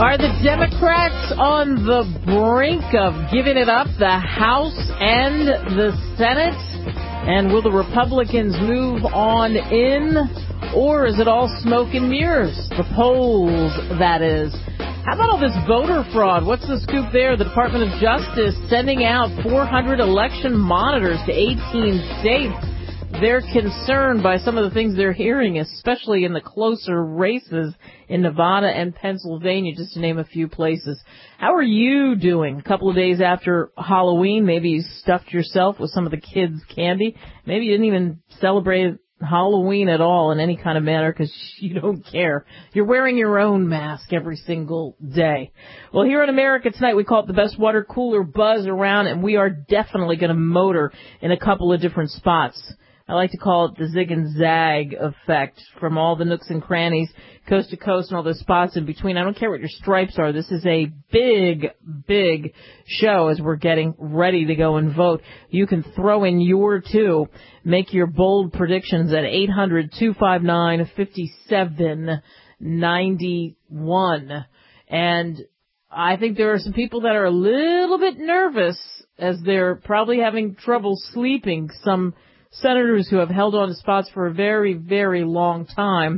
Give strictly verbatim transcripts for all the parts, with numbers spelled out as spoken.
Are the Democrats on the brink of giving it up, the House and the Senate? And will the Republicans move on in? Or is it all smoke and mirrors? The polls, that is. How about all this voter fraud? What's the scoop there? The Department of Justice sending out four hundred election monitors to eighteen states. They're concerned by some of the things they're hearing, especially in the closer races in Nevada and Pennsylvania, just to name a few places. How are you doing? A couple of days after Halloween, maybe you stuffed yourself with some of the kids' candy. Maybe you didn't even celebrate Halloween at all in any kind of manner because you don't care. You're wearing your own mask every single day. Well, here in America tonight, we call it the best water cooler buzz around, and we are definitely going to motor in a couple of different spots. I like to call it the zig and zag effect from all the nooks and crannies, coast to coast and all the spots in between. I don't care what your stripes are. This is a big, big show as we're getting ready to go and vote. You can throw in your two. Make your bold predictions at eight hundred, two five nine, five seven nine one. And I think there are some people that are a little bit nervous as they're probably having trouble sleeping. Some senators who have held on to spots for a very, very long time.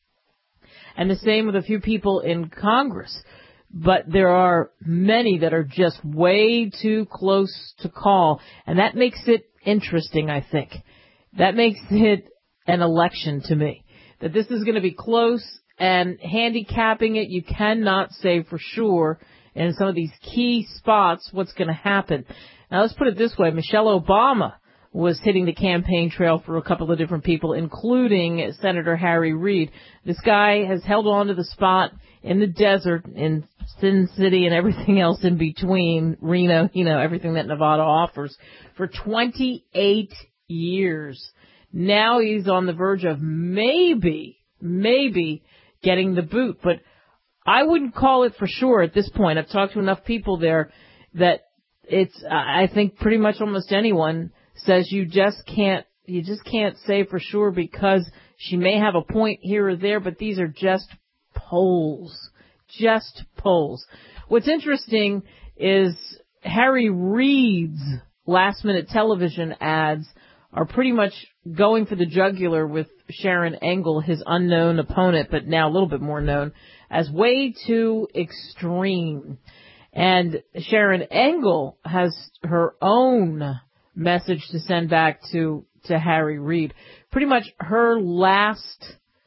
And the same with a few people in Congress. But there are many that are just way too close to call. And that makes it interesting, I think. That makes it an election to me. That this is going to be close, and handicapping it, you cannot say for sure in some of these key spots what's going to happen. Now, let's put it this way. Michelle Obama was hitting the campaign trail for a couple of different people, including Senator Harry Reid. This guy has held on to the spot in the desert, in Sin City and everything else in between, Reno, you know, everything that Nevada offers, for twenty-eight years. Now he's on the verge of maybe, maybe getting the boot, but I wouldn't call it for sure at this point. I've talked to enough people there that it's, I think pretty much almost anyone says you just can't, you just can't say for sure because she may have a point here or there, but these are just polls. Just polls. What's interesting is Harry Reid's last minute television ads are pretty much going for the jugular with Sharon Engel, his unknown opponent, but now a little bit more known, as way too extreme. And Sharon Engel has her own message to send back to, to Harry Reid. Pretty much her last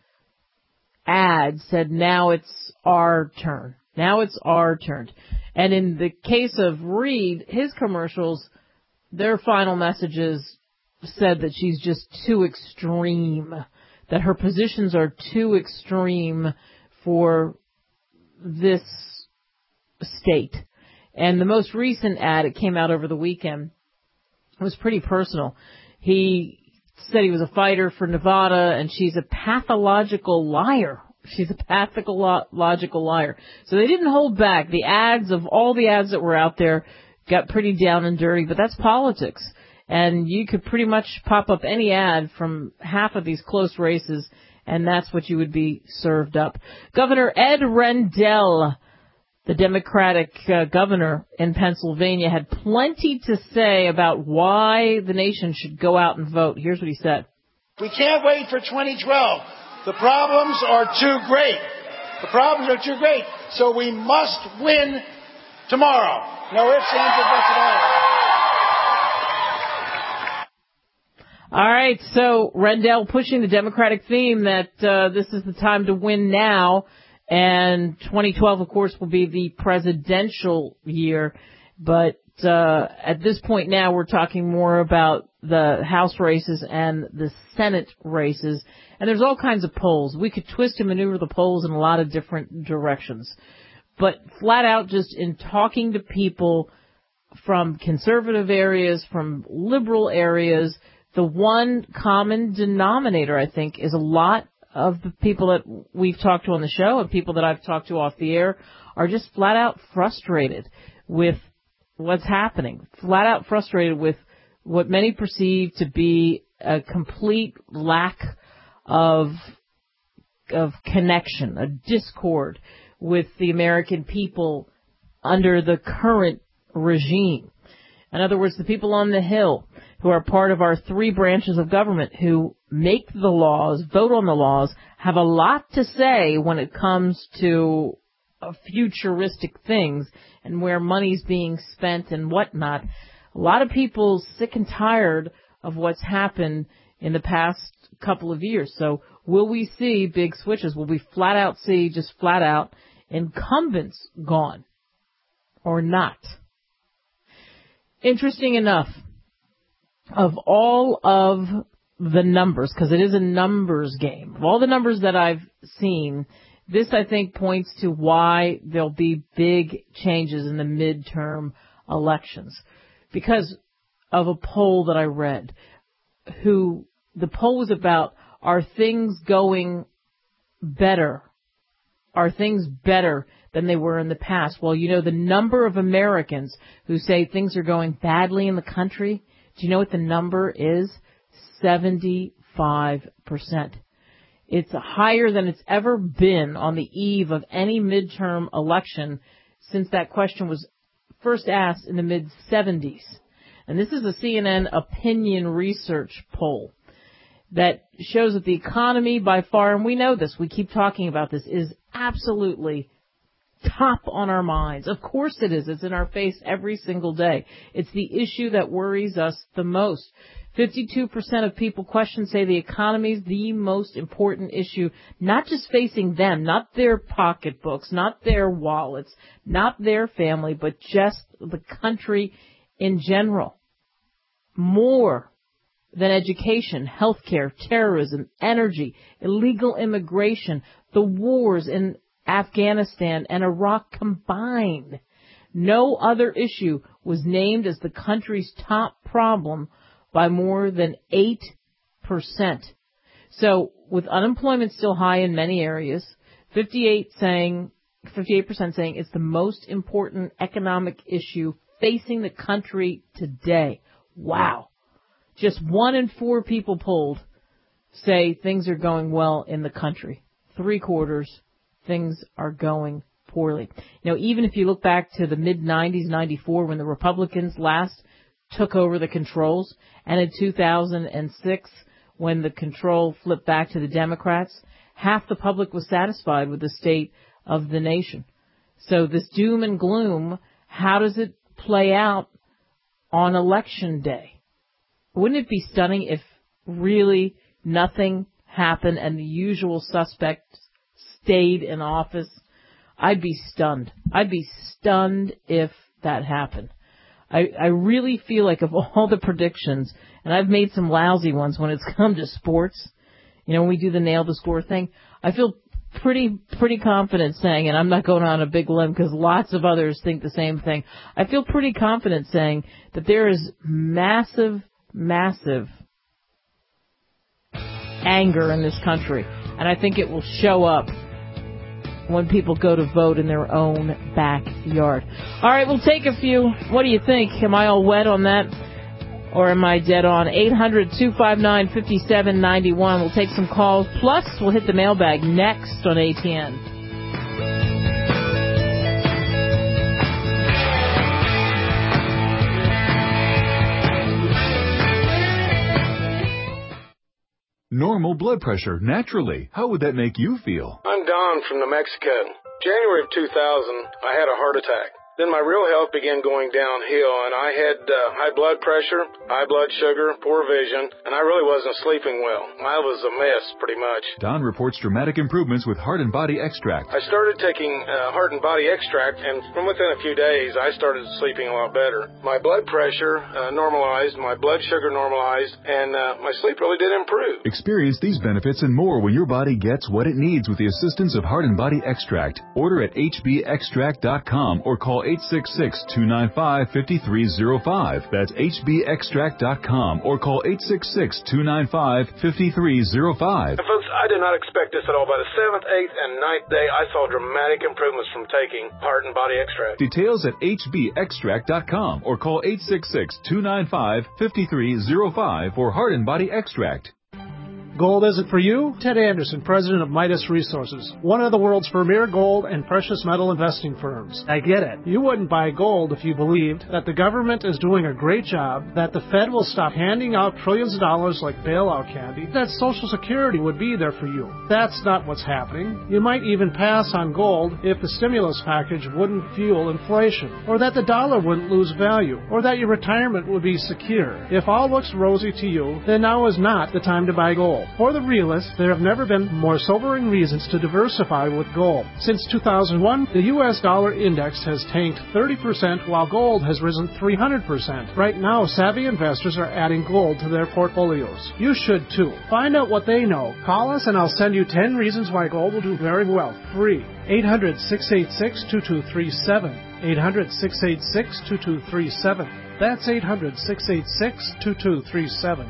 ad said, now it's our turn. Now it's our turn. And in the case of Reid, his commercials, their final messages said that she's just too extreme, that her positions are too extreme for this state. And the most recent ad, it came out over the weekend, was pretty personal. He said he was a fighter for Nevada, and she's a pathological liar. She's a pathological liar. So they didn't hold back. The ads of all the ads that were out there got pretty down and dirty, but that's politics. And you could pretty much pop up any ad from half of these close races, and that's what you would be served up. Governor Ed Rendell, the Democratic uh, governor in Pennsylvania, had plenty to say about why the nation should go out and vote. Here's what he said. We can't wait for twenty twelve. The problems are too great. The problems are too great. So we must win tomorrow. No ifs, ands, or buts at all. All right, so Rendell pushing the Democratic theme that uh, this is the time to win now. And twenty twelve, of course, will be the presidential year. But uh, at this point now, we're talking more about the House races and the Senate races. And there's all kinds of polls. We could twist and maneuver the polls in a lot of different directions. But flat out, just in talking to people from conservative areas, from liberal areas, the one common denominator, I think, is a lot of the people that we've talked to on the show and people that I've talked to off the air are just flat out frustrated with what's happening, flat out frustrated with what many perceive to be a complete lack of of connection, a discord with the American people under the current regime. In other words, the people on the Hill who are part of our three branches of government who make the laws, vote on the laws, have a lot to say when it comes to futuristic things and where money's being spent and whatnot. A lot of people sick and tired of what's happened in the past couple of years. So will we see big switches? Will we flat out see just flat out incumbents gone or not? Interesting enough, of all of the numbers, because it is a numbers game, of all the numbers that I've seen, this, I think, points to why there'll be big changes in the midterm elections. Because of a poll that I read, who the poll was about, are things going better? Are things better than they were in the past? Well, you know, the number of Americans who say things are going badly in the country, do you know what the number is? seventy-five percent. It's higher than it's ever been on the eve of any midterm election since that question was first asked in the mid-seventies. And this is a C N N opinion research poll that shows that the economy by far, and we know this, we keep talking about this, is absolutely top on our minds. Of course it is. It's in our face every single day. It's the issue that worries us the most. fifty-two percent of people questioned say the economy is the most important issue, not just facing them, not their pocketbooks, not their wallets, not their family, but just the country in general. More than education, healthcare, terrorism, energy, illegal immigration, the wars in Afghanistan and Iraq combined. No other issue was named as the country's top problem by more than eight percent. So with unemployment still high in many areas, fifty-eight saying, fifty-eight percent saying it's the most important economic issue facing the country today. Wow. Just one in four people polled say things are going well in the country. Three quarters, things are going poorly. You know, even if you look back to the mid nineties, ninety-four, when the Republicans last took over the controls, and in two thousand six, when the control flipped back to the Democrats, half the public was satisfied with the state of the nation. So this doom and gloom, how does it play out on election day? Wouldn't it be stunning if really nothing happened and the usual suspects stayed in office? I'd be stunned. I'd be stunned if that happened. I, I really feel like of all the predictions, and I've made some lousy ones when it's come to sports, you know, when we do the nail the score thing, I feel pretty, pretty confident saying, and I'm not going on a big limb because lots of others think the same thing, I feel pretty confident saying that there is massive, massive anger in this country, and I think it will show up when people go to vote in their own backyard. All right, we'll take a few. What do you think? Am I all wet on that, or am I dead on? eight hundred, two five nine, five seven nine one. We'll take some calls. Plus, we'll hit the mailbag next on A T N. Normal blood pressure, naturally. How would that make you feel? I'm Don from New Mexico. January of two thousand, I had a heart attack. Then my real health began going downhill, and I had uh, high blood pressure, high blood sugar, poor vision, and I really wasn't sleeping well. I was a mess, pretty much. Don reports dramatic improvements with Heart and Body Extract. I started taking uh, Heart and Body Extract, and from within a few days, I started sleeping a lot better. My blood pressure uh, normalized, my blood sugar normalized, and uh, my sleep really did improve. Experience these benefits and more when your body gets what it needs with the assistance of Heart and Body Extract. Order at H B extract dot com or call eight six six, two nine five, five three zero five. That's H B extract dot com or call eight six six, two nine five, five three zero five. And folks, I did not expect this at all. By the seventh, eighth, and ninth day, I saw dramatic improvements from taking Heart and Body Extract. Details at H B extract dot com or call eight six six, two nine five, five three zero five for Heart and Body Extract. Gold isn't for you? Ted Anderson, president of Midas Resources, one of the world's premier gold and precious metal investing firms. I get it. You wouldn't buy gold if you believed that the government is doing a great job, that the Fed will stop handing out trillions of dollars like bailout candy, that Social Security would be there for you. That's not what's happening. You might even pass on gold if the stimulus package wouldn't fuel inflation, or that the dollar wouldn't lose value, or that your retirement would be secure. If all looks rosy to you, then now is not the time to buy gold. For the realist, there have never been more sobering reasons to diversify with gold. Since two thousand one, the U S dollar index has tanked thirty percent while gold has risen three hundred percent. Right now, savvy investors are adding gold to their portfolios. You should too. Find out what they know. Call us and I'll send you ten reasons why gold will do very well. Free. eight hundred, six eight six, two two three seven. eight hundred, six eight six, two two three seven. That's eight hundred, six eight six, two two three seven.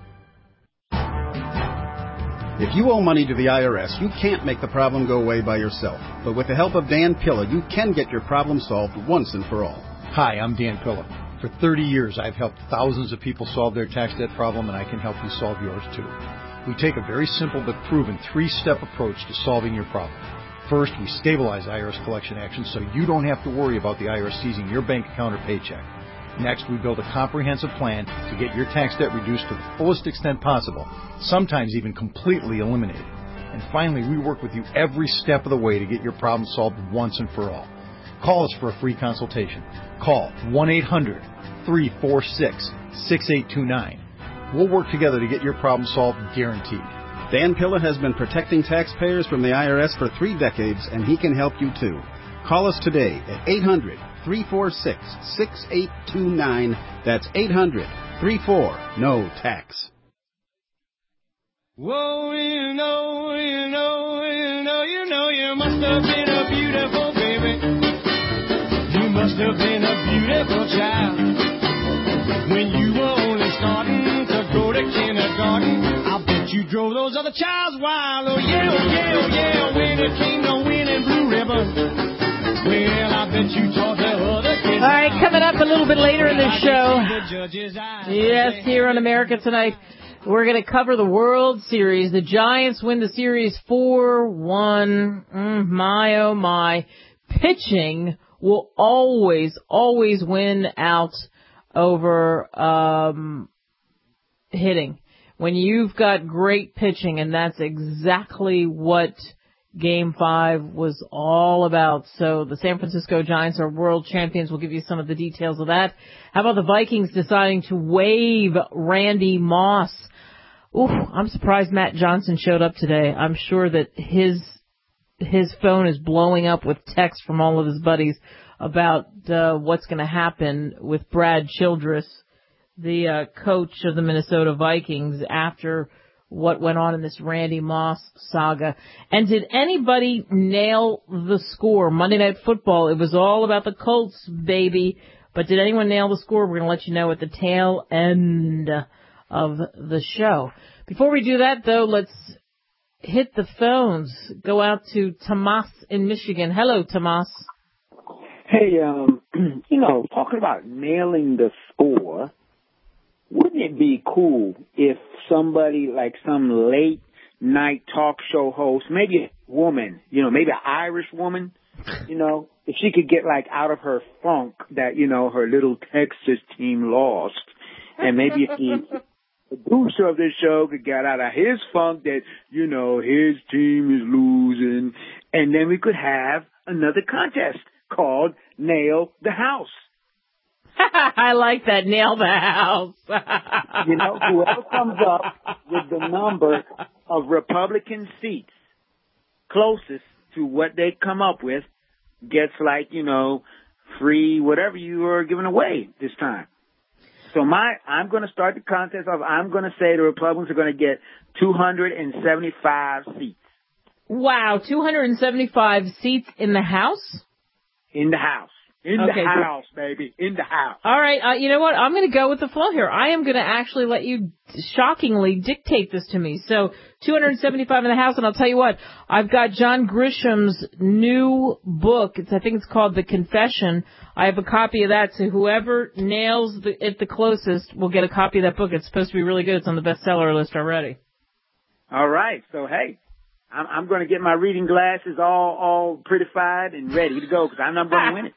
If you owe money to the I R S, you can't make the problem go away by yourself. But with the help of Dan Pilla, you can get your problem solved once and for all. Hi, I'm Dan Pilla. For thirty years, I've helped thousands of people solve their tax debt problem, and I can help you solve yours too. We take a very simple but proven three-step approach to solving your problem. First, we stabilize I R S collection actions so you don't have to worry about the I R S seizing your bank account or paycheck. Next, we build a comprehensive plan to get your tax debt reduced to the fullest extent possible, sometimes even completely eliminated. And finally, we work with you every step of the way to get your problem solved once and for all. Call us for a free consultation. Call one eight hundred, three four six, six eight two nine. We'll work together to get your problem solved, guaranteed. Dan Pilla has been protecting taxpayers from the I R S for three decades, and he can help you too. Call us today at eight hundred, three four six, six eight two nine. That's eight hundred, three four, N O tax. Whoa, you know, you know, you know, you know, you must have been a beautiful baby. You must have been a beautiful child. When you were only starting to go to kindergarten, I bet you drove those other childs wild. Oh, yeah, oh, yeah, oh, yeah, when it came to winning blue ribbon. Well, I bet you taught the other kids. All right, coming up a little bit later in the show. Yes, here on America Tonight, we're going to cover the World Series. The Giants win the series four one. Mm, my, oh, my. Pitching will always, always win out over um, hitting. When you've got great pitching, and that's exactly what Game five was all about. So the San Francisco Giants are world champions. We'll give you some of the details of that. How about the Vikings deciding to waive Randy Moss? Ooh, I'm surprised Matt Johnson showed up today. I'm sure that his his phone is blowing up with texts from all of his buddies about uh, what's going to happen with Brad Childress, the uh, coach of the Minnesota Vikings, after what went on in this Randy Moss saga. And did anybody nail the score? Monday Night Football, it was all about the Colts, baby. But did anyone nail the score? We're going to let you know at the tail end of the show. Before we do that, though, let's hit the phones. Go out to Tomas in Michigan. Hello, Tomas. Hey, um, you know, talking about nailing the score, wouldn't it be cool if somebody like some late night talk show host, maybe a woman, you know, maybe an Irish woman, you know, if she could get like out of her funk that, you know, her little Texas team lost, and maybe if the producer of this show could get out of his funk that, you know, his team is losing, and then we could have another contest called Nail the House. I like that. Nail the house. You know, whoever comes up with the number of Republican seats closest to what they come up with gets like, you know, free whatever you are giving away this time. So my, I'm going to start the contest off. I'm going to say the Republicans are going to get two hundred seventy-five seats. Wow, two hundred seventy-five seats in the House? In the House. In okay, the house, good. baby. In the house. All right. Uh, you know what? I'm going to go with the flow here. I am going to actually let you shockingly dictate this to me. So two hundred seventy-five in the house. And I'll tell you what, I've got John Grisham's new book. It's, I think it's called The Confession. I have a copy of that. So whoever nails the, it the closest will get a copy of that book. It's supposed to be really good. It's on the bestseller list already. All right. So, hey, I'm, I'm going to get my reading glasses all all prettified and ready to go because I know I'm going to win it.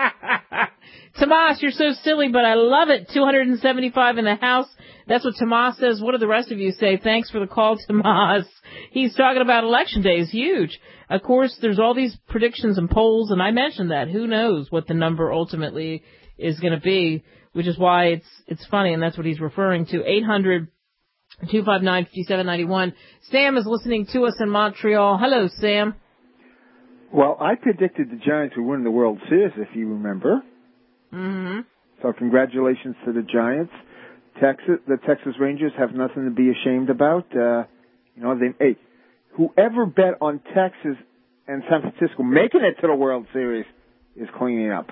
Tomas, you're so silly, but I love it. two hundred seventy-five in the house. That's what Tomas says. What do the rest of you say? Thanks for the call, Tomas. He's talking about Election Day is huge. Of course, there's all these predictions and polls, and I mentioned that. Who knows what the number ultimately is going to be, which is why it's it's funny, and that's what he's referring to. eight hundred, two five nine, five seven nine one. Sam is listening to us in Montreal. Hello, Sam. Well, I predicted the Giants would win the World Series, if you remember. Mm-hmm. So congratulations to the Giants. Texas, the Texas Rangers have nothing to be ashamed about. Uh, you know, they, hey, whoever bet on Texas and San Francisco making it to the World Series is cleaning up.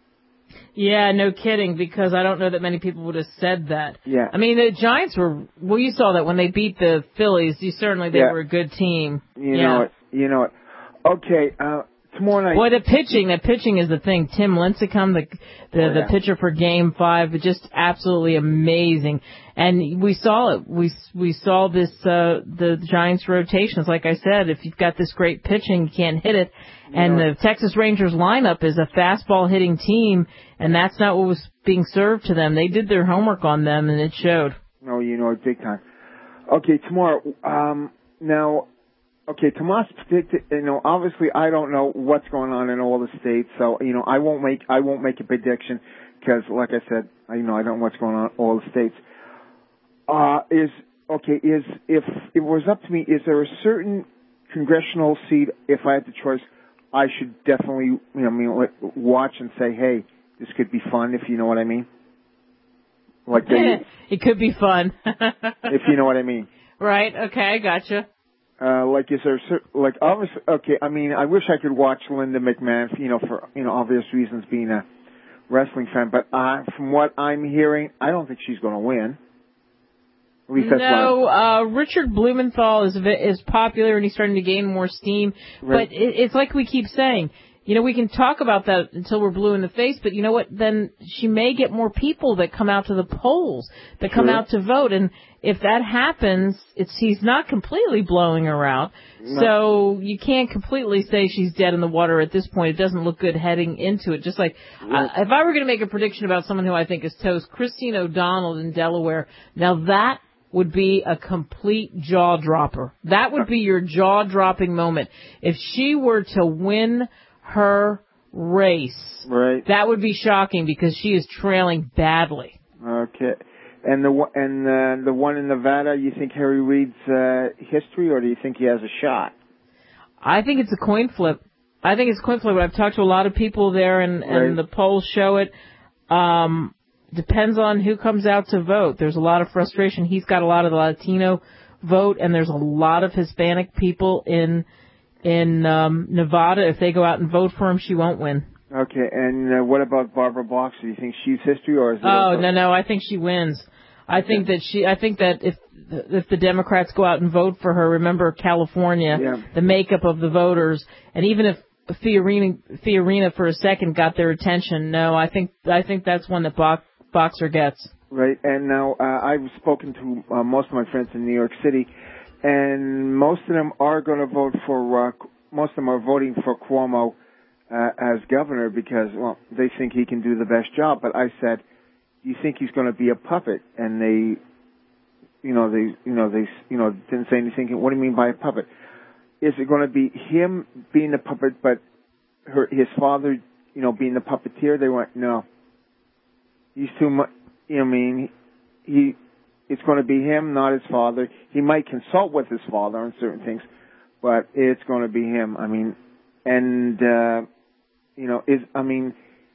Yeah, no kidding, because I don't know that many people would have said that. Yeah. I mean, the Giants were, well, you saw that when they beat the Phillies, you certainly, they yeah. were a good team. You yeah. know it. You know it. Okay, uh, tomorrow night. Well, the pitching, the pitching is the thing. Tim Lincecum, the the, oh, yeah. the pitcher for Game Five, just absolutely amazing. And we saw it. We we saw this uh, the Giants rotations. Like I said, if you've got this great pitching, you can't hit it. You and know. The Texas Rangers lineup is a fastball hitting team, and that's not what was being served to them. They did their homework on them, and it showed. No, you know it big time. Okay, tomorrow. Um, now. Okay, Tomas predicted, you know, obviously I don't know what's going on in all the states, so, you know, I won't make, I won't make a prediction because, like I said, I, you know, I don't know what's going on in all the states. Uh, is, okay, is, if it was up to me, is there a certain congressional seat, if I had the choice, I should definitely, you know, I mean, like, watch and say, hey, this could be fun, if you know what I mean? Like they, it could be fun. If you know what I mean. Right, okay, gotcha. Uh, like, is there, like, obviously, okay, I mean, I wish I could watch Linda McMahon, you know, for, you know, obvious reasons being a wrestling fan, but, uh, from what I'm hearing, I don't think she's going to win. At least that's no, what uh, Richard Blumenthal is, is popular and he's starting to gain more steam, right. But it, it's like we keep saying, you know, we can talk about that until we're blue in the face, but you know what? Then she may get more people that come out to the polls, that come True. out to vote. And if that happens, it's he's not completely blowing her out. No. So you can't completely say she's dead in the water at this point. It doesn't look good heading into it. Just like right. uh, if I were going to make a prediction about someone who I think is toast, Christine O'Donnell in Delaware. Now that would be a complete jaw dropper. That would be your jaw dropping moment. If she were to win her race, right. that would be shocking because she is trailing badly. Okay. And the and uh, the one in Nevada, you think Harry Reid's uh, history, or do you think he has a shot? I think it's a coin flip. I think it's a coin flip. I've talked to a lot of people there, and, right. and the polls show it. Um, depends on who comes out to vote. There's a lot of frustration. He's got a lot of the Latino vote, and there's a lot of Hispanic people in in um, Nevada. If they go out and vote for him, she won't win. Okay, and uh, what about Barbara Boxer? Do you think she's history, or is it? Oh no, no, I think she wins. I think that she. I think that if if the Democrats go out and vote for her, remember California, yeah. the makeup of the voters, and even if Fiorina, Fiorina for a second got their attention, no, I think I think that's one that Bo- Boxer gets. Right, and now uh, I've spoken to uh, most of my friends in New York City, and most of them are going to vote for. Uh, most of them are voting for Cuomo uh, as governor because, well, they think he can do the best job. But I said, "You think he's going to be a puppet?" And they, you know, they, you know, they, you know, didn't say anything. What do you mean by a puppet? Is it going to be him being the puppet, but her, his father, you know, being the puppeteer? They went, no. He's too much. You know what I mean? He, it's going to be him, not his father. He might consult with his father on certain things, but it's going to be him. I mean, and, uh, you know, is, I mean,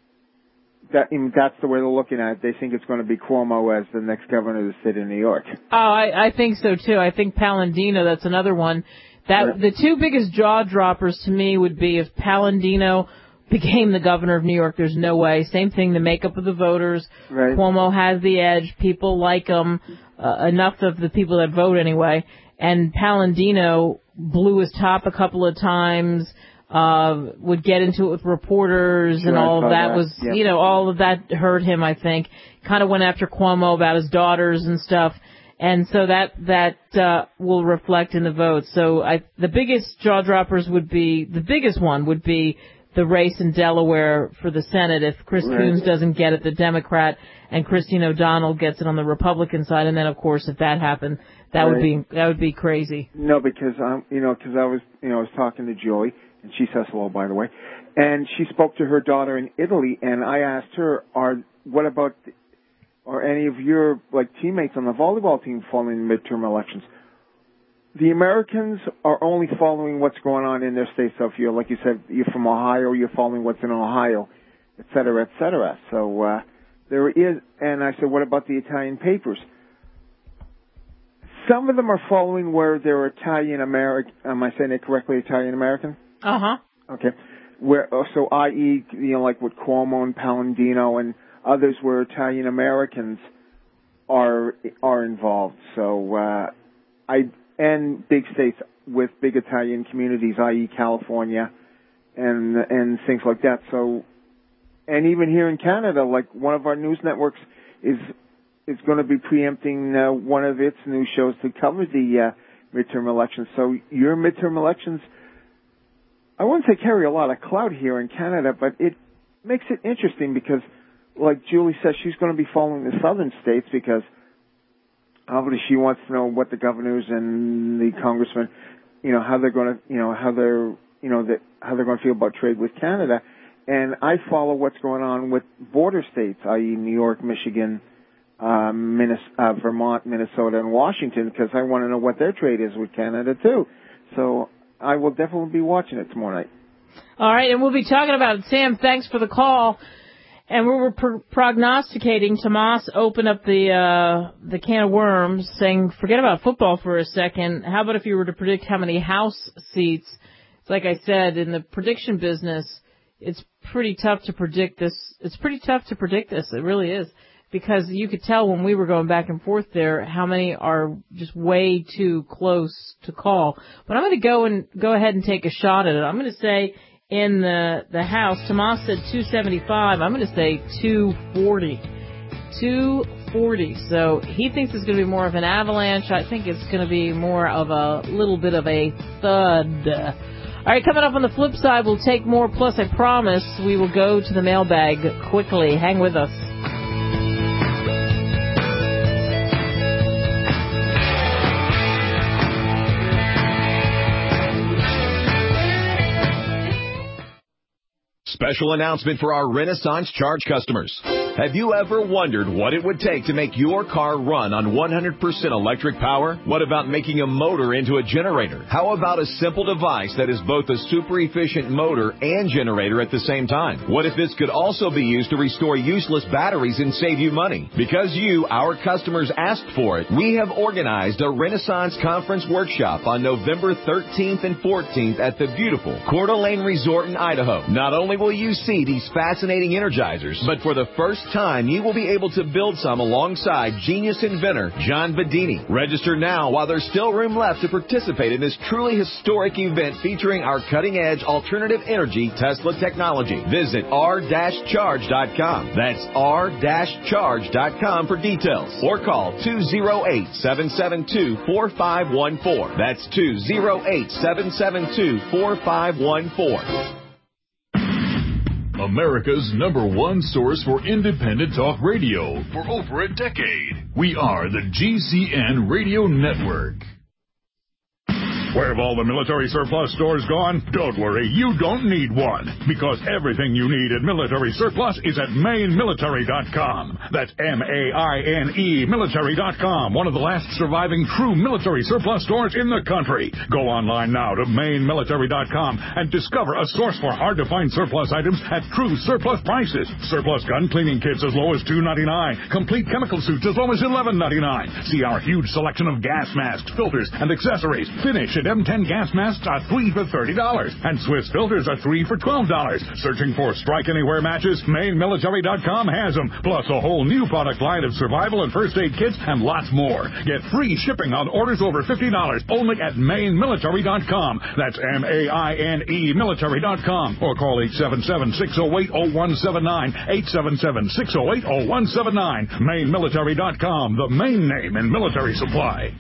that, I mean, that's the way they're looking at it. They think it's going to be Cuomo as the next governor of the state of New York. Oh, I, I think so too. I think Palladino, that's another one. That, right. The two biggest jaw droppers to me would be if Palladino became the governor of New York. There's no way. Same thing, the makeup of the voters. Right. Cuomo has the edge. People like him, uh, enough of the people that vote anyway. And Palladino blew his top a couple of times, uh, would get into it with reporters, sure, and all of that, that was, yep. you know, all of that hurt him, I think. Kind of went after Cuomo about his daughters and stuff. And so that that uh, will reflect in the vote. So I, the biggest jaw droppers would be, the biggest one would be the race in Delaware for the Senate if Chris Right. Coons doesn't get it, the Democrat, and Christine O'Donnell gets it on the Republican side. And then, of course, if that happened, that Right. would be that would be crazy. No, because I'm, you know, because I was, you know, I was talking to Julie, and she says hello, by the way, and she spoke to her daughter in Italy, and I asked her, "Are what about, the, are any of your like teammates on the volleyball team following the midterm elections?" The Americans are only following what's going on in their states. So if you're, like you said, you're from Ohio, you're following what's in Ohio, et cetera, et cetera. So uh, there is, and I said, what about the Italian papers? Some of them are following where they're Italian American. Am I saying it correctly? Italian American? Uh huh. Okay. Where so, that is, you know, like with Cuomo and Palladino and others, where Italian Americans are are involved. So uh, I. And big states with big Italian communities, that is. California, and and things like that. So, and even here in Canada, like one of our news networks is is going to be preempting uh, one of its news shows to cover the uh, midterm elections. So your midterm elections, I wouldn't say carry a lot of clout here in Canada, but it makes it interesting because, like Julie says, she's going to be following the southern states because obviously she wants to know what the governors and the congressmen, you know, how they're going to, you know, how they're, you know, the, how they're going to feel about trade with Canada. And I follow what's going on with border states, that is. New York, Michigan, uh, Minnesota, uh, Vermont, Minnesota, and Washington, because I want to know what their trade is with Canada, too. So I will definitely be watching it tomorrow night. All right, and we'll be talking about it. Sam, thanks for the call. And we were pro- prognosticating Tomas open up the uh, the can of worms, saying, forget about football for a second. How about if you were to predict how many House seats? It's like I said, in the prediction business, it's pretty tough to predict this. It's pretty tough to predict this. It really is. Because you could tell when we were going back and forth there how many are just way too close to call. But I'm going to go and go ahead and take a shot at it. I'm going to say in the the House, Tomas said two seventy-five. I'm going to say two forty. two forty. So he thinks it's going to be more of an avalanche. I think it's going to be more of a little bit of a thud. All right, coming up on the flip side, we'll take more. Plus, I promise we will go to the mailbag quickly. Hang with us. Special announcement for our Renaissance Charge customers. Have you ever wondered what it would take to make your car run on one hundred percent electric power? What about making a motor into a generator? How about a simple device that is both a super efficient motor and generator at the same time? What if this could also be used to restore useless batteries and save you money? Because you, our customers, asked for it, we have organized a Renaissance Conference Workshop on November thirteenth and fourteenth at the beautiful Coeur d'Alene Resort in Idaho. Not only will you see these fascinating energizers, but for the first time, you will be able to build some alongside genius inventor John Bedini. Register now while there's still room left to participate in this truly historic event featuring our cutting-edge alternative energy Tesla technology. Visit r dash charge dot com. That's r dash charge dot com for details. Or call two oh eight, seven seven two, four five one four. That's two oh eight, seven seven two, four five one four. America's number one source for independent talk radio for over a decade. We are the G C N Radio Network. Where have all the military surplus stores gone? Don't worry, you don't need one, because everything you need at Military Surplus is at Maine Military dot com. That's M A I N E Military dot com, one of the last surviving true military surplus stores in the country. Go online now to Maine Military dot com and discover a source for hard-to-find surplus items at true surplus prices. Surplus gun cleaning kits as low as two ninety-nine, complete chemical suits as low as eleven ninety-nine. See our huge selection of gas masks, filters, and accessories. Finish at Rated M ten gas masks are three for thirty dollars, and Swiss filters are three for twelve dollars. Searching for Strike Anywhere matches? Maine Military dot com has them, plus a whole new product line of survival and first aid kits and lots more. Get free shipping on orders over fifty dollars only at Maine Military dot com. That's M A I N E Military dot com. Or call eight seven seven, six oh eight, oh one seven nine, eight seven seven, six oh eight, oh one seven nine. Maine Military dot com, the main name in military supply.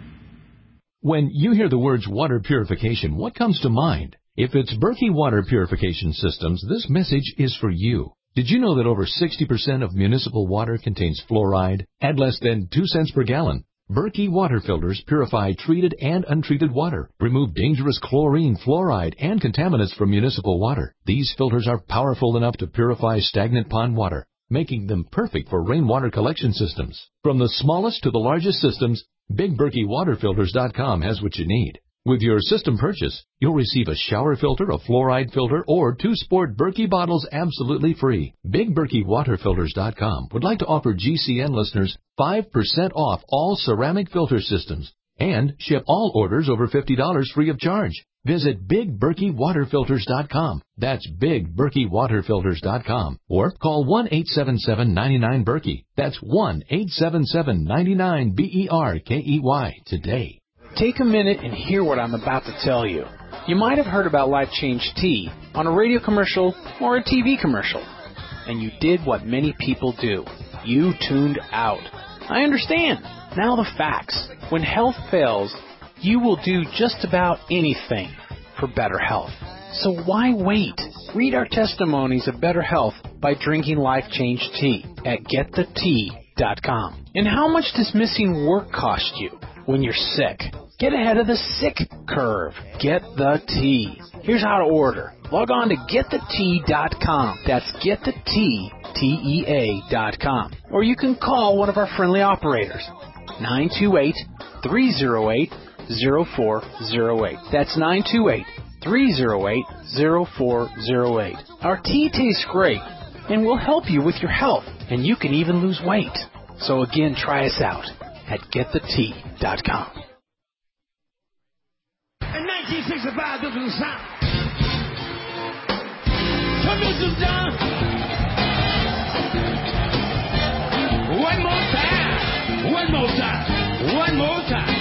When you hear the words water purification, what comes to mind? If it's Berkey Water Purification Systems, this message is for you. Did you know that over sixty percent of municipal water contains fluoride at less than two cents per gallon? Berkey water filters purify treated and untreated water, remove dangerous chlorine, fluoride, and contaminants from municipal water. These filters are powerful enough to purify stagnant pond water, making them perfect for rainwater collection systems. From the smallest to the largest systems, Big Berkey Water Filters dot com has what you need. With your system purchase, you'll receive a shower filter, a fluoride filter, or two sport Berkey bottles absolutely free. Big Berkey Water Filters dot com would like to offer G C N listeners five percent off all ceramic filter systems and ship all orders over fifty dollars free of charge. Visit Big Berkey Water Filters dot com. That's Big Berkey Water Filters dot com. Or call one eight seven seven, nine nine, Berkey. That's one eight seven seven, nine nine, B E R K E Y today. Take a minute and hear what I'm about to tell you. You might have heard about Life Change Tea on a radio commercial or a T V commercial, and you did what many people do. You tuned out. I understand. Now the facts. When health fails, you will do just about anything for better health. So why wait? Read our testimonies of better health by drinking Life Change Tea at get the tea dot com. And how much does missing work cost you when you're sick? Get ahead of the sick curve. Get the tea. Here's how to order. Log on to get the tea dot com. That's get the tea, T E A dot com. Or you can call one of our friendly operators. nine two eight, three oh eight, oh four oh eight. That's nine two eight, three oh eight, oh four oh eight. Our tea tastes great and will help you with your health, and you can even lose weight. So again, try us out at get the tea dot com. In nineteen sixty-five, this was the sound. Turn this is down. One more time. One more time. One more time.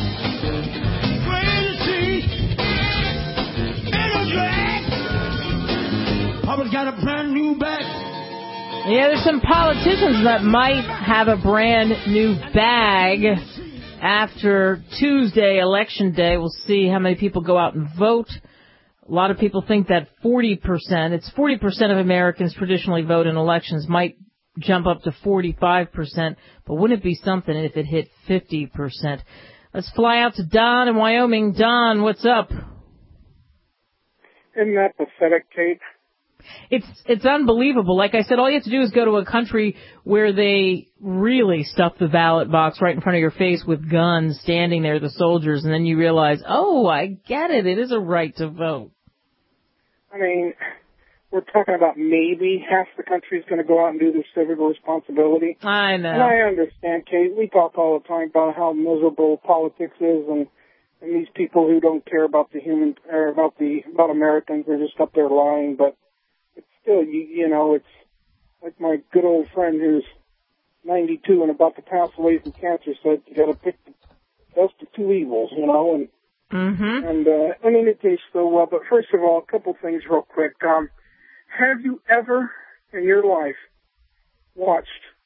Papa's got a brand new bag. Yeah, there's some politicians that might have a brand new bag after Tuesday, Election Day. We'll see how many people go out and vote. A lot of people think that forty percent, it's forty percent of Americans traditionally vote in elections, might jump up to forty-five percent. But wouldn't it be something if it hit fifty percent? Let's fly out to Don in Wyoming. Don, what's up? Isn't that pathetic, Kate? It's it's unbelievable. Like I said, all you have to do is go to a country where they really stuff the ballot box right in front of your face with guns standing there, the soldiers, and then you realize, oh, I get it. It is a right to vote. I mean, we're talking about maybe half the country is going to go out and do their civic responsibility. I know. And I understand, Kate. We talk all the time about how miserable politics is, and and these people who don't care about the human or about the about Americans, they're just up there lying. But it's still, you, you know, it's like my good old friend who's ninety-two and about to pass away from cancer said, you got to pick the best of two evils, you know. And mm-hmm. and uh, I mean, it tastes so well. But first of all, a couple things real quick. Um, have you ever in your life watched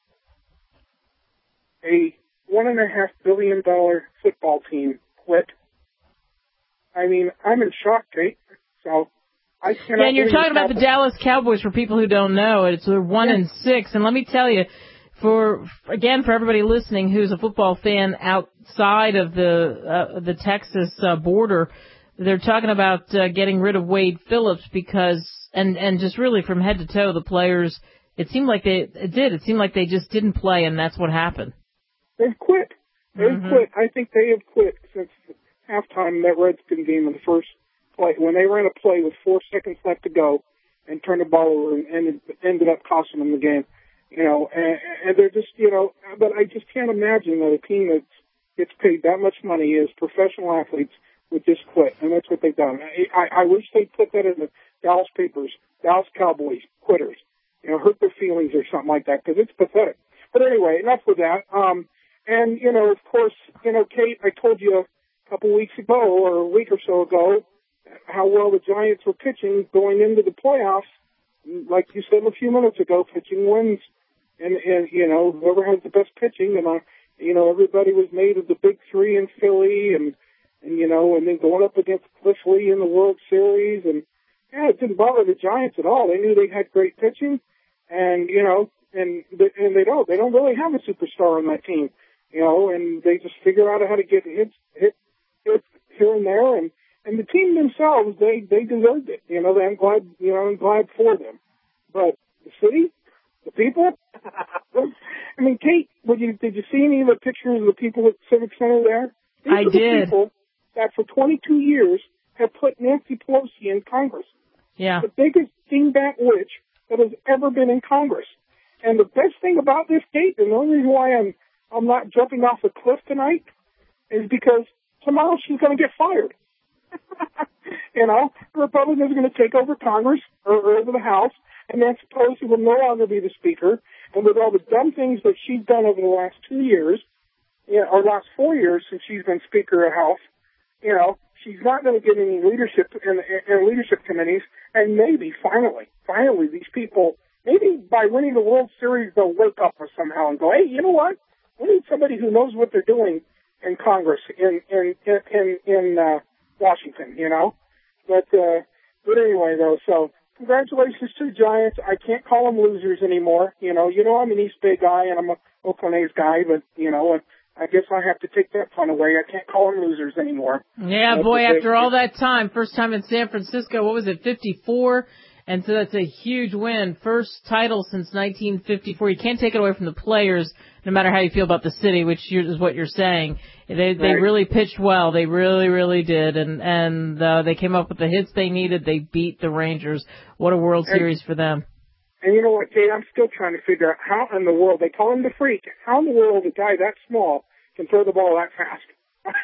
a one and a half billion dollar football team quit? I mean, I'm in shock, Kate. So I cannot. Yeah, and you're talking about the Dallas Cowboys for people who don't know. It's they're one yeah. and six, and let me tell you, for again for everybody listening who's a football fan outside of the uh, the Texas uh, border, they're talking about uh, getting rid of Wade Phillips because and and just really from head to toe the players. It seemed like they it did. It seemed like they just didn't play, and that's what happened. They've quit. They've mm-hmm. quit. I think they have quit since halftime in that Redskin game in the first play. When they ran a play with four seconds left to go and turned the ball over and ended, ended up costing them the game. You know, and, and they're just, you know, but I just can't imagine that a team that gets paid that much money as professional athletes would just quit, and that's what they've done. I, I, I wish they'd put that in the Dallas papers, Dallas Cowboys, quitters. You know, hurt their feelings or something like that, because it's pathetic. But anyway, enough with that. Um, and, you know, of course, you know, Kate, I told you a couple of weeks ago or a week or so ago how well the Giants were pitching going into the playoffs. Like you said a few minutes ago, pitching wins. And, and you know, whoever has the best pitching, and, uh, you know, everybody was made of the big three in Philly, and, and, you know, and then going up against Cliff Lee in the World Series. And, yeah, it didn't bother the Giants at all. They knew they had great pitching. And, you know, and and they don't. They don't really have a superstar on that team, you know, and they just figure out how to get hits, hit, hit here and there. And, and the team themselves, they, they deserved it. You know, I'm glad, you know, I'm glad for them. But the city, the people, I mean, Kate, would you, did you see any of the pictures of the people at Civic Center there? These I are the did. People that for twenty-two years have put Nancy Pelosi in Congress. Yeah. The biggest dingbat witch that has ever been in Congress. And the best thing about this, Kate, and the only reason why I'm I'm not jumping off the cliff tonight, is because tomorrow she's going to get fired. You know, the Republicans are going to take over Congress or, or over the House, and Nancy Pelosi will no longer be the Speaker. And with all the dumb things that she's done over the last two years, you know, or last four years since she's been Speaker of the House, you know, she's not going to get any leadership in, in leadership committees. And maybe, finally, finally, these people, maybe by winning the World Series, they'll wake up or somehow and go, hey, you know what? We need somebody who knows what they're doing in Congress, in in in in uh, Washington, you know. But uh, but anyway, though, so congratulations to the Giants. I can't call them losers anymore. You know, you know I'm an East Bay guy and I'm a Oakland A's guy, but you know, I guess I have to take that fun away. I can't call them losers anymore. Yeah, That's boy, okay. after all that time, first time in San Francisco, what was it, fifty-four? And so that's a huge win. First title since nineteen fifty-four. You can't take it away from the players, no matter how you feel about the city, which is what you're saying. They they Right. really pitched well. They really, really did. And, and uh, they came up with the hits they needed. They beat the Rangers. What a World And- Series for them. And you know what, Kate? I'm still trying to figure out how in the world, they call him the freak, how in the world a guy that small can throw the ball that fast.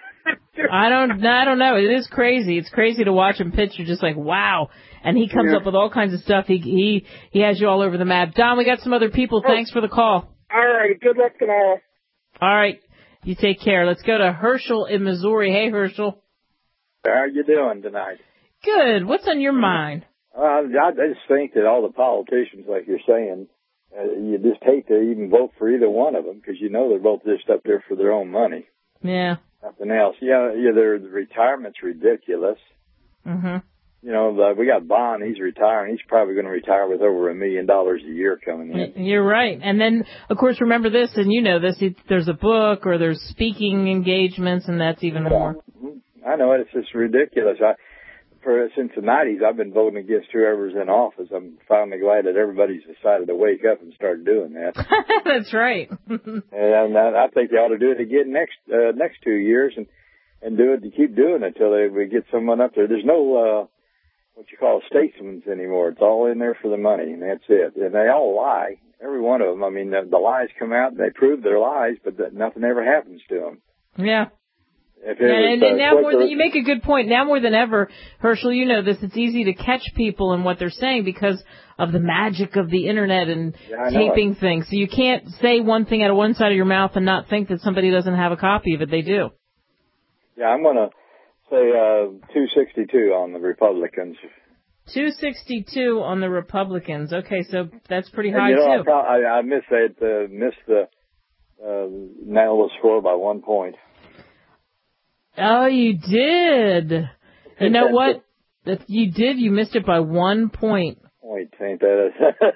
I don't, I don't know. It is crazy. It's crazy to watch him pitch. You're just like, wow. And he comes Yeah. up with all kinds of stuff. He, he, he has you all over the map. Don, we got some other people. Thanks for the call. All right. Good luck tomorrow. All right. You take care. Let's go to Herschel in Missouri. Hey, Herschel. How are you doing tonight? Good. What's on your mind? Uh, I, I just think that all the politicians, like you're saying, uh, you just hate to even vote for either one of them because you know they're both just up there for their own money. Yeah. Nothing else. Yeah, yeah. Their retirement's ridiculous. Mm-hmm. You know, the, we got Bond. He's retiring. He's probably going to retire with over a million dollars a year coming in. You're right. And then, of course, remember this, and you know this, it, there's a book or there's speaking engagements, and that's even more. I know it. It's just ridiculous. I, for since the nineties, I've been voting against whoever's in office. I'm finally glad that everybody's decided to wake up and start doing that. That's right. And I, I think they ought to do it again next uh, next two years, and and do it to keep doing it until they we get someone up there. There's no uh, what you call statesmen anymore. It's all in there for the money, and that's it. And they all lie, every one of them. I mean, the, the lies come out, and they prove their lies, but that nothing ever happens to them. Yeah. If it And, was, and uh, now more quicker- than, you make a good point. Now more than ever, Herschel, you know this, it's easy to catch people in what they're saying because of the magic of the internet and Yeah, I know taping things. So you can't say one thing out of one side of your mouth and not think that somebody doesn't have a copy of it. They do. Yeah, I'm going to say uh, two sixty-two on the Republicans. two sixty-two on the Republicans. Okay, so that's pretty And, high you know, too. I, I, I missed that, uh, missed the uh, nail the score by one point. Oh, you did. You know what? That you did. You missed it by one point. Point, ain't that?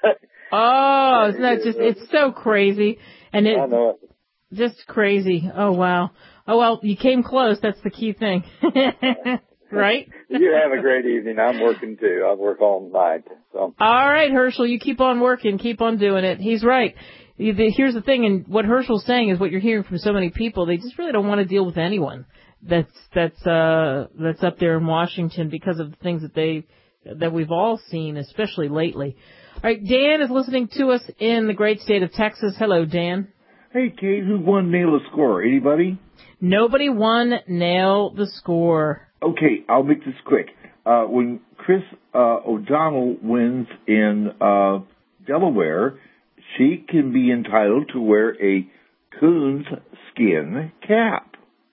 Oh, isn't that just, it's so crazy. And it, I know it. just crazy. Oh, wow. Oh, well, you came close. That's the key thing. Right? You have a great evening. I'm working too. I work all night. So. All right, Herschel, you keep on working. Keep on doing it. He's right. You- the- Here's the thing, and what Herschel's saying is what you're hearing from so many people. They just really don't want to deal with anyone that's, that's, uh, that's up there in Washington because of the things that they, that we've all seen, especially lately. All right, Dan is listening to us in the great state of Texas. Hello, Dan. Hey, Kate, who won Nail the Score? Anybody? Nobody won Nail the Score. Okay, I'll make this quick. Uh, when Chris uh, O'Donnell wins in uh, Delaware, she can be entitled to wear a coon's skin cap.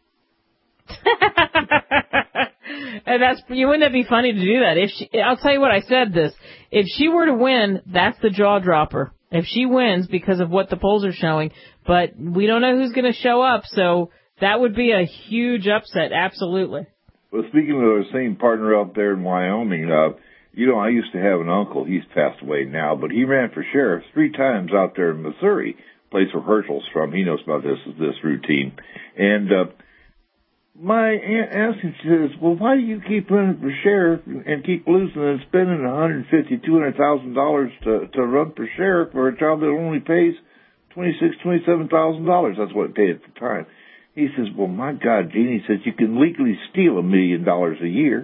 And that's, you wouldn't that be funny to do that? If she, I'll tell you what, I said this. If she were to win, that's the jaw dropper. If she wins because of what the polls are showing, but we don't know who's going to show up, so that would be a huge upset, absolutely. Well, speaking of our same partner out there in Wyoming, uh, you know, I used to have an uncle. He's passed away now, but he ran for sheriff three times out there in Missouri, place where Herschel's from. He knows about this this routine. And uh, my aunt asked him, she says, well, why do you keep running for sheriff and keep losing and spending one hundred fifty thousand dollars, two hundred thousand dollars to, to run for sheriff for a job that only pays twenty-six thousand dollars, twenty-seven thousand dollars? That's what it paid at the time. He says, well, my God, Gene, he says, you can legally steal a million dollars a year.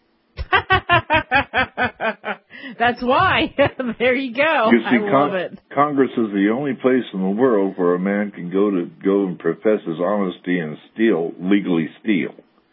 That's why. There you go. You see, I love Con- it. Congress is the only place in the world where a man can go to go and profess his honesty and steal, legally steal.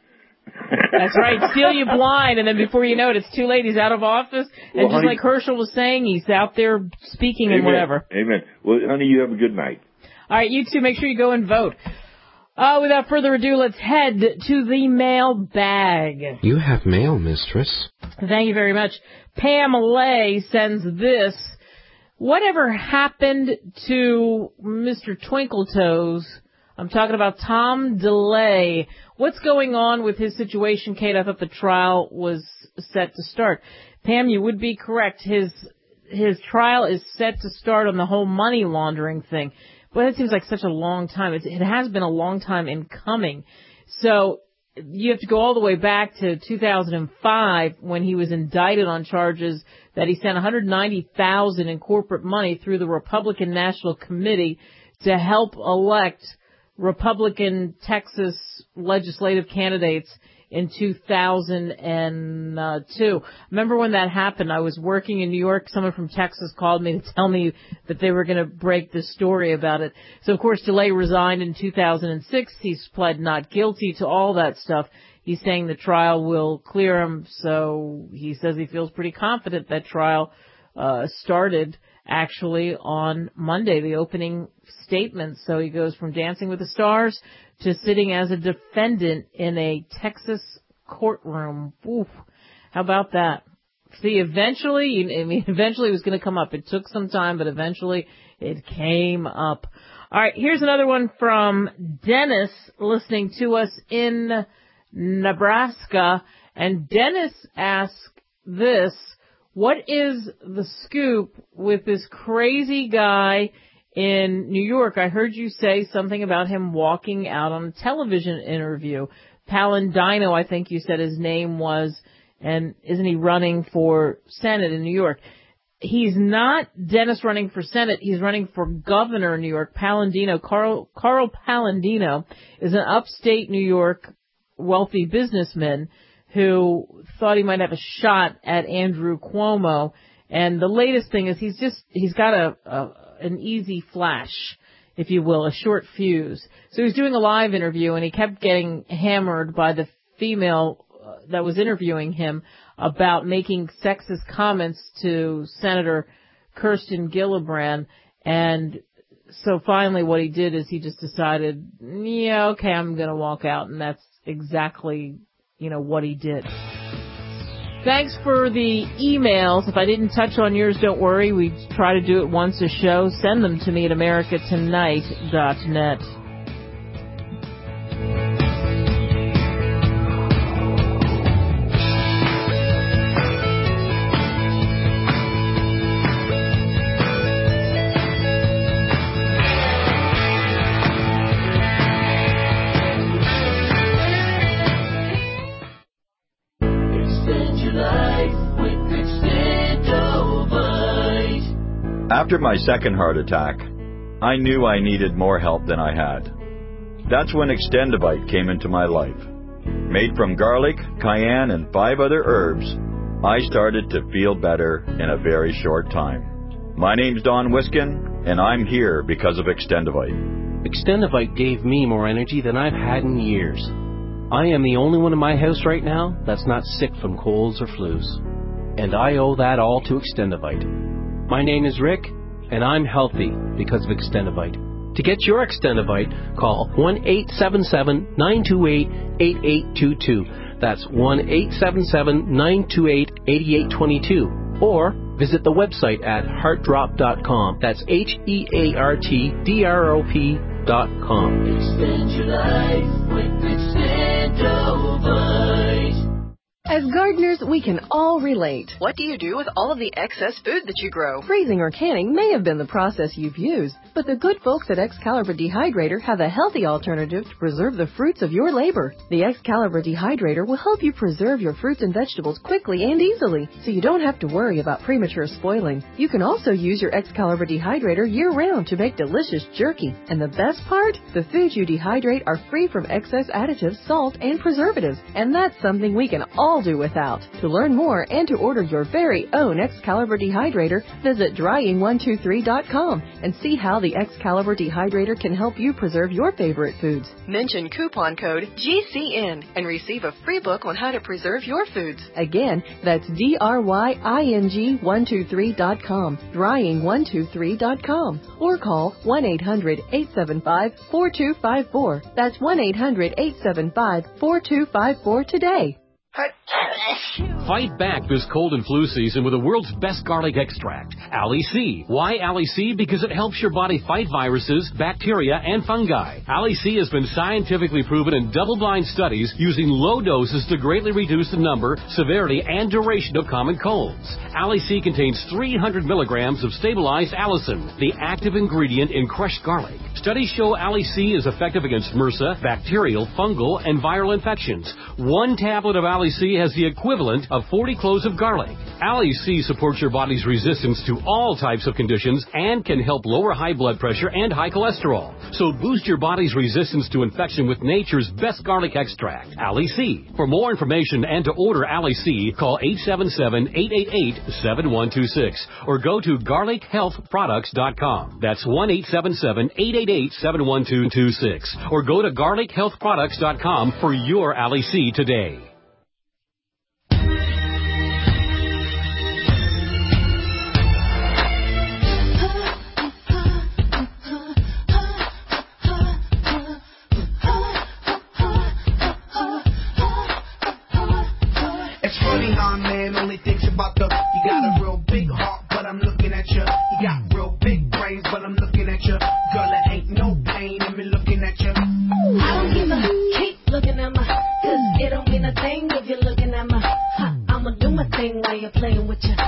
That's right. Steal you blind, and then before you know it, it's too late. He's out of office. And Well, just honey- like Herschel was saying, he's out there speaking Amen. and whatever. Amen. Well, honey, you have a good night. All right, you two, make sure you go and vote. Uh, without further ado, let's head to the mail bag. You have mail, mistress. Thank you very much. Pam Lay sends this. Whatever happened to Mister Twinkletoes? I'm talking about Tom DeLay. What's going on with his situation, Kate? I thought the trial was set to start. Pam, you would be correct. His his trial is set to start on the whole money laundering thing. But it seems like such a long time. It's, it has been a long time in coming. So you have to go all the way back to two thousand five when he was indicted on charges that he sent one hundred ninety thousand dollars in corporate money through the Republican National Committee to help elect Republican Texas legislative candidates in two thousand two. Remember when that happened? I was working in New York. Someone from Texas called me to tell me that they were going to break this story about it. So, of course, DeLay resigned in two thousand six. He's pled not guilty to all that stuff. He's saying the trial will clear him, so he says he feels pretty confident that trial uh started actually on Monday, the opening statement. So he goes from Dancing with the Stars to sitting as a defendant in a Texas courtroom. Oof. How about that? See, eventually, I mean, eventually it was going to come up. It took some time, but eventually it came up. All right, here's another one from Dennis listening to us in Nebraska. And Dennis asked this: what is the scoop with this crazy guy in New York? I heard you say something about him walking out on a television interview. Palandino, I think you said his name was, and isn't he running for Senate in New York? He's not, Dennis, running for Senate. He's running for governor in New York. Palandino, Carl, Carl Palandino, is an upstate New York wealthy businessman who thought he might have a shot at Andrew Cuomo. And the latest thing is he's just, he's got a, a an easy flash, if you will, a short fuse. So he was doing a live interview and he kept getting hammered by the female uh, that was interviewing him about making sexist comments to Senator Kirsten Gillibrand. And so finally what he did is he just decided, yeah, okay, I'm going to walk out. And that's exactly, you know, what he did. Thanks for the emails. If I didn't touch on yours, don't worry. We try to do it once a show. Send them to me at america tonight dot net. After my second heart attack, I knew I needed more help than I had. That's when Extendivite came into my life. Made from garlic, cayenne, and five other herbs, I started to feel better in a very short time. My name's Don Wiskin, and I'm here because of Extendivite. Extendivite gave me more energy than I've had in years. I am the only one in my house right now that's not sick from colds or flus. And I owe that all to Extendivite. My name is Rick, and I'm healthy because of Extendivite. To get your Extendivite, call one eight seven seven, nine two eight, eight eight two two. That's one eight seven seven, nine two eight, eight eight two two. Or visit the website at heart drop dot com. That's H E A R T D R O P dot com. Extend your life with Extendovite. As gardeners, we can all relate. What do you do with all of the excess food that you grow? Freezing or canning may have been the process you've used, but the good folks at Excalibur Dehydrator have a healthy alternative to preserve the fruits of your labor. The Excalibur Dehydrator will help you preserve your fruits and vegetables quickly and easily, so you don't have to worry about premature spoiling. You can also use your Excalibur Dehydrator year-round to make delicious jerky. And the best part? The foods you dehydrate are free from excess additives, salt, and preservatives, and that's something we can all do without. To learn more and to order your very own Excalibur Dehydrator, visit drying one two three dot com and see how the Excalibur Dehydrator can help you preserve your favorite foods. Mention coupon code G C N and receive a free book on how to preserve your foods. Again, that's D R Y I N G one two three dot com, drying one two three dot com, or call one eight hundred, eight seven five, four two five four. That's one eight hundred, eight seven five, four two five four today. Fight back this cold and flu season with the world's best garlic extract, Ali C. Why Ali C? Because it helps your body fight viruses, bacteria, and fungi. Ali C has been scientifically proven in double-blind studies using low doses to greatly reduce the number, severity, and duration of common colds. Ali C contains three hundred milligrams of stabilized allicin, the active ingredient in crushed garlic. Studies show Ali C is effective against MRSA, bacterial, fungal, and viral infections. One tablet of Ali C has the equivalent of forty cloves of garlic. Ali C supports your body's resistance to all types of conditions and can help lower high blood pressure and high cholesterol. So boost your body's resistance to infection with nature's best garlic extract, Ali C. For more information and to order Ali C, call eight seven seven, eight eight eight, seven one two six or go to garlic health products dot com. That's one eight seven seven, eight eight eight, seven one two two six or go to garlic health products dot com for your Ali C today. Only thinks about the, you got a real big heart, but I'm looking at you. You got real big brains, but I'm looking at you. Girl, it ain't no pain in me looking at you. I don't give a, keep looking at my, cause it don't mean a thing if you're looking at my, ha, I'ma do my thing while you're playing with you.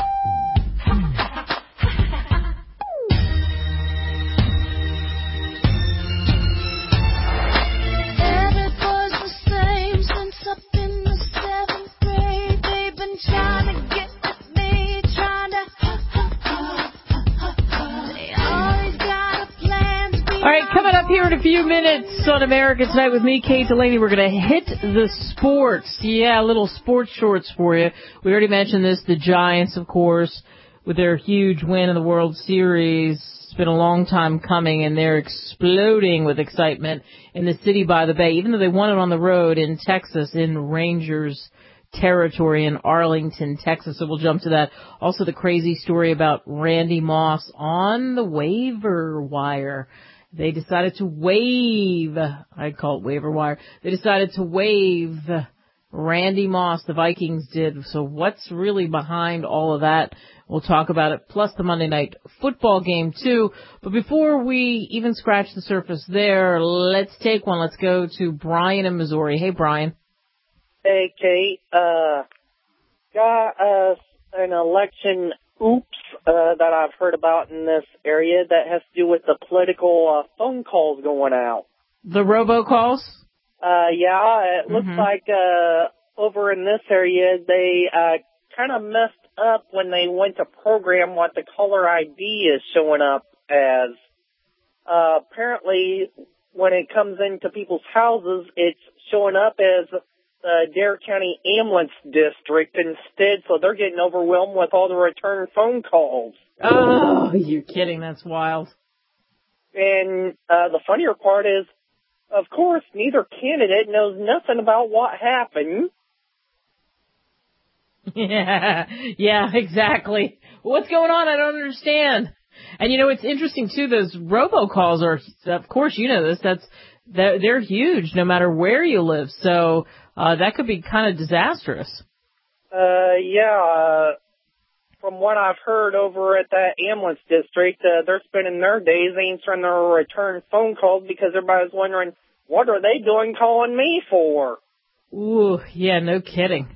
All right, coming up here in a few minutes on America Tonight with me, Kate Delaney, we're going to hit the sports. Yeah, little sports shorts for you. We already mentioned this, the Giants, of course, with their huge win in the World Series. It's been a long time coming, and they're exploding with excitement in the city by the bay, even though they won it on the road in Texas, in Rangers territory in Arlington, Texas. So we'll jump to that. Also, the crazy story about Randy Moss on the waiver wire. They decided to waive, I call it waiver wire, they decided to waive Randy Moss, the Vikings did. So what's really behind all of that? We'll talk about it, plus the Monday Night Football game, too. But before we even scratch the surface there, let's take one. Let's go to Brian in Missouri. Hey, Brian. Hey, Kate. Uh, got uh, an election oops uh, that I've heard about in this area that has to do with the political uh, phone calls going out. The robocalls? Uh, yeah, it looks Mm-hmm. like uh, over in this area they uh, kind of messed up when they went to program what the caller I D is showing up as. Uh, apparently, when it comes into people's houses, it's showing up as the Dare County Ambulance District instead, so they're getting overwhelmed with all the return phone calls. Oh, you're kidding. That's wild. And uh, the funnier part is of course, neither candidate knows nothing about what happened. Yeah, yeah, exactly. What's going on? I don't understand. And, you know, it's interesting, too, those robocalls are, of course, you know this, that's, they're, they're huge no matter where you live. So uh, that could be kind of disastrous. Uh, yeah, uh, from what I've heard over at that ambulance district, uh, they're spending their days answering their return phone calls because everybody's wondering, what are they doing calling me for? Ooh, yeah, no kidding.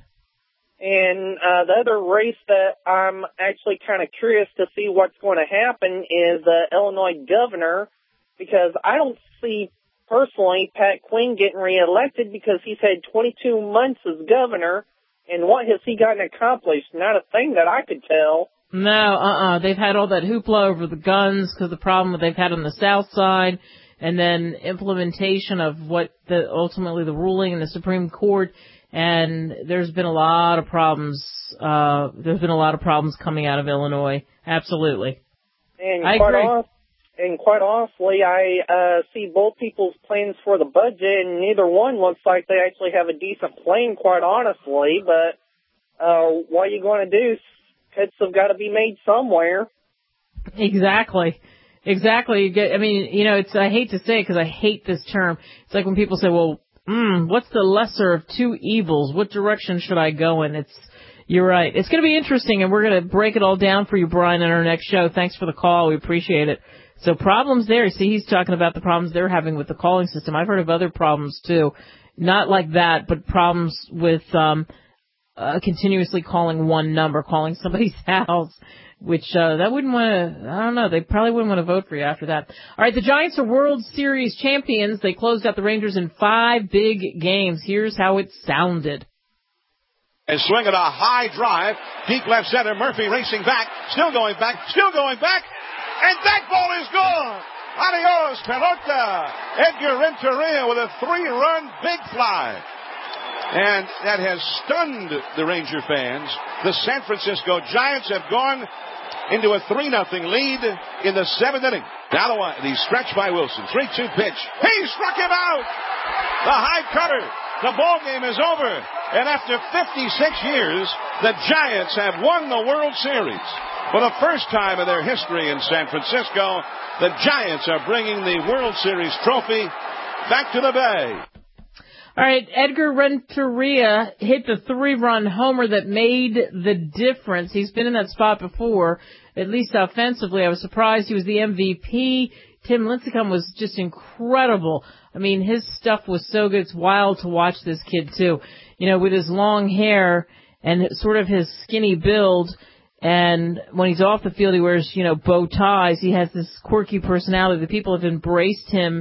And uh, the other race that I'm actually kind of curious to see what's going to happen is the Illinois governor, because I don't see personally Pat Quinn getting reelected because he's had twenty-two months as governor, and what has he gotten accomplished? Not a thing that I could tell. No, uh-uh. They've had all that hoopla over the guns because the problem that they've had on the South Side, and then implementation of what the ultimately the ruling in the Supreme Court. And there's been a lot of problems, uh, there's been a lot of problems coming out of Illinois. Absolutely. And I quite agree. honest, and quite honestly, I, uh, see both people's plans for the budget, and neither one looks like they actually have a decent plan, quite honestly, but, uh, what are you going to do? Cuts have got to be made somewhere. Exactly. Exactly. You get, I mean, you know, it's, I hate to say it because I hate this term. It's like when people say, well, Mm, what's the lesser of two evils? What direction should I go in? It's, you're right. It's going to be interesting, and we're going to break it all down for you, Brian, in our next show. Thanks for the call. We appreciate it. So problems there. See, he's talking about the problems they're having with the calling system. I've heard of other problems, too. Not like that, but problems with um, uh, continuously calling one number, calling somebody's house. Which, uh, that wouldn't want to, I don't know, they probably wouldn't want to vote for you after that. All right, the Giants are World Series champions. They closed out the Rangers in five big games. Here's how it sounded. And swinging a high drive, deep left center, Murphy racing back, still going back, still going back, and that ball is gone. Adios, pelota. Edgar Renteria with a three-run big fly. And that has stunned the Ranger fans. The San Francisco Giants have gone into a three nothing lead in the seventh inning. Now the one, he's stretched by Wilson. three two pitch. He struck him out! The high cutter. The ball game is over. And after fifty-six years, the Giants have won the World Series. For the first time in their history in San Francisco, the Giants are bringing the World Series trophy back to the Bay. All right, Edgar Renteria hit the three-run homer that made the difference. He's been in that spot before, at least offensively. I was surprised he was the M V P. Tim Lincecum was just incredible. I mean, his stuff was so good. It's wild to watch this kid, too. You know, with his long hair and sort of his skinny build, and when he's off the field, he wears, you know, bow ties. He has this quirky personality. The people have embraced him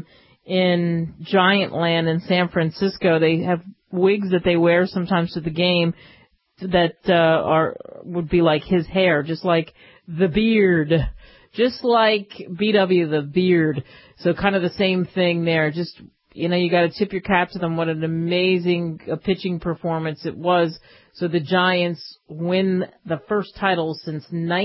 in Giant Land in San Francisco. They have wigs that they wear sometimes to the game that uh, are would be like his hair, just like the beard, just like B W the beard. So kind of the same thing there. Just, you know, you got to tip your cap to them. What an amazing uh, pitching performance it was. So the Giants win the first title since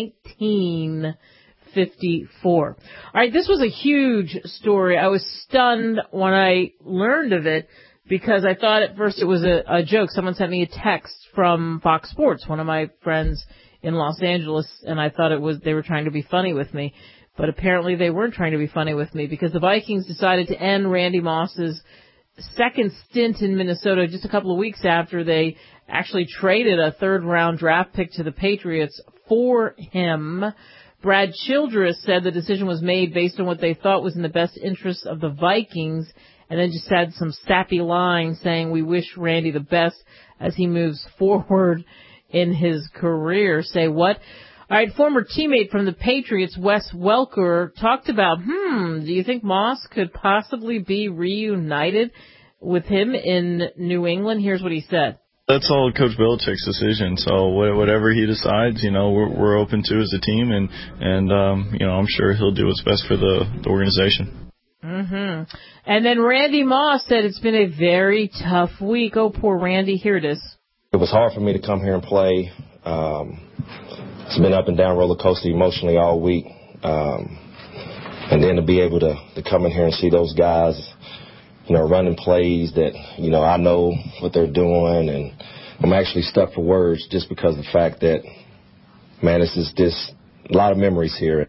nineteen fifty-four. All right, this was a huge story. I was stunned when I learned of it because I thought at first it was a, a joke. Someone sent me a text from Fox Sports, one of my friends in Los Angeles, and I thought it was they were trying to be funny with me. But apparently they weren't trying to be funny with me because the Vikings decided to end Randy Moss's second stint in Minnesota just a couple of weeks after they actually traded a third-round draft pick to the Patriots for him. Brad Childress said the decision was made based on what they thought was in the best interest of the Vikings, and then just had some sappy lines saying, we wish Randy the best as he moves forward in his career. Say what? All right, former teammate from the Patriots, Wes Welker, talked about, hmm, do you think Moss could possibly be reunited with him in New England? Here's what he said. That's all Coach Belichick's decision. So whatever he decides, you know, we're, we're open to as a team, and and um, you know, I'm sure he'll do what's best for the, the organization. Mm-hmm. And then Randy Moss said it's been a very tough week. Oh, poor Randy. Here it is. It was hard for me to come here and play. Um, it's been up and down roller coaster emotionally all week, um, and then to be able to, to come in here and see those guys you know, running plays that, you know, I know what they're doing, and I'm actually stuck for words just because of the fact that, man, this is just a lot of memories here.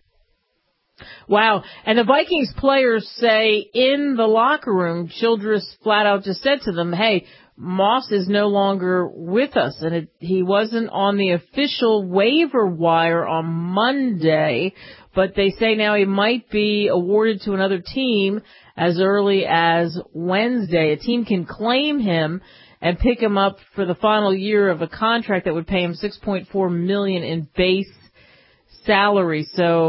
Wow. And the Vikings players say in the locker room, Childress flat out just said to them, hey, Moss is no longer with us. And it, he wasn't on the official waiver wire on Monday, but they say now he might be awarded to another team as early as Wednesday. A team can claim him and pick him up for the final year of a contract that would pay him six point four million dollars in base salary.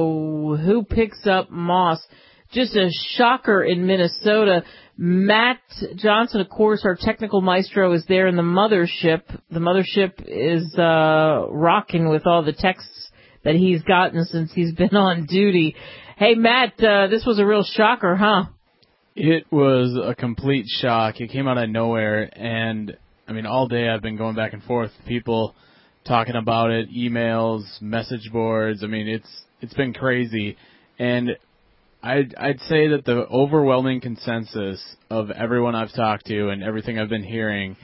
So who picks up Moss? Just a shocker in Minnesota. Matt Johnson, of course, our technical maestro, is there in the mothership. The mothership is uh rocking with all the texts that he's gotten since he's been on duty. Hey, Matt, uh, this was a real shocker, huh? It was a complete shock. It came out of nowhere, and, I mean, all day I've been going back and forth with people talking about it, emails, message boards. I mean, it's it's been crazy. And I'd, I'd say that the overwhelming consensus of everyone I've talked to and everything I've been hearing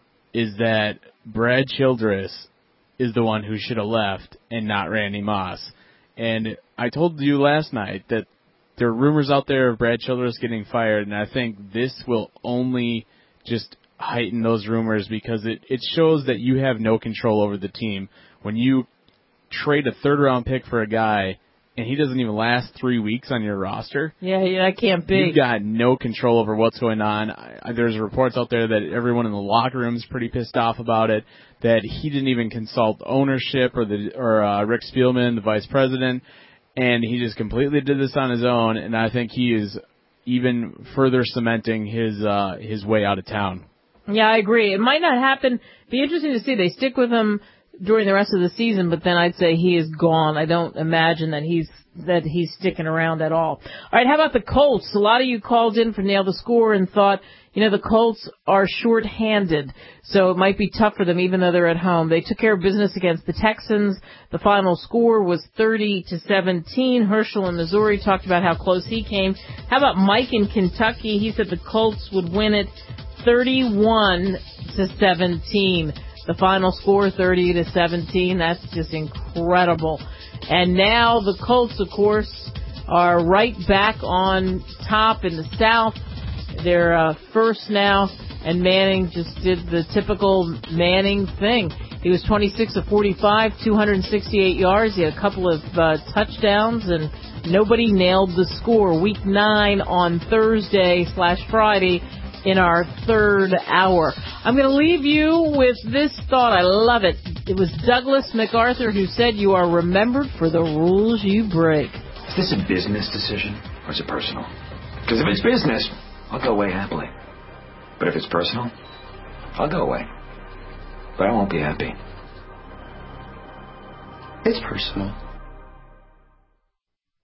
is that Brad Childress is the one who should have left and not Randy Moss. And I told you last night that there are rumors out there of Brad Childress getting fired, and I think this will only just heighten those rumors because it, it shows that you have no control over the team. When you trade a third-round pick for a guy and he doesn't even last three weeks on your roster, yeah, yeah, that can't be. You've got no control over what's going on. I, there's reports out there that everyone in the locker room is pretty pissed off about it, that he didn't even consult ownership or the or uh, Rick Spielman, the vice president, and he just completely did this on his own, and I think he is even further cementing his uh, his way out of town. Yeah, I agree. It might not happen. Be interesting to see. They stick with him during the rest of the season, but then I'd say he is gone. I don't imagine that he's that he's sticking around at all. All right, how about the Colts? A lot of you called in for Nail the Score and thought, you know, the Colts are short-handed, so it might be tough for them even though they're at home. They took care of business against the Texans. The final score was thirty to seventeen. Herschel in Missouri talked about how close he came. How about Mike in Kentucky? He said the Colts would win it thirty-one to seventeen. The final score, thirty to seventeen. That's just incredible. And now the Colts, of course, are right back on top in the South. They're uh, first now, and Manning just did the typical Manning thing. He was twenty-six of forty-five, two hundred sixty-eight yards. He had a couple of uh, touchdowns, and nobody nailed the score. Week nine on Thursday slash Friday in our third hour. I'm going to leave you with this thought. I love it. It was Douglas MacArthur who said, you are remembered for the rules you break. Is this a business decision or is it personal? Because if it's business, I'll go away happily. But if it's personal, I'll go away. But I won't be happy. It's personal.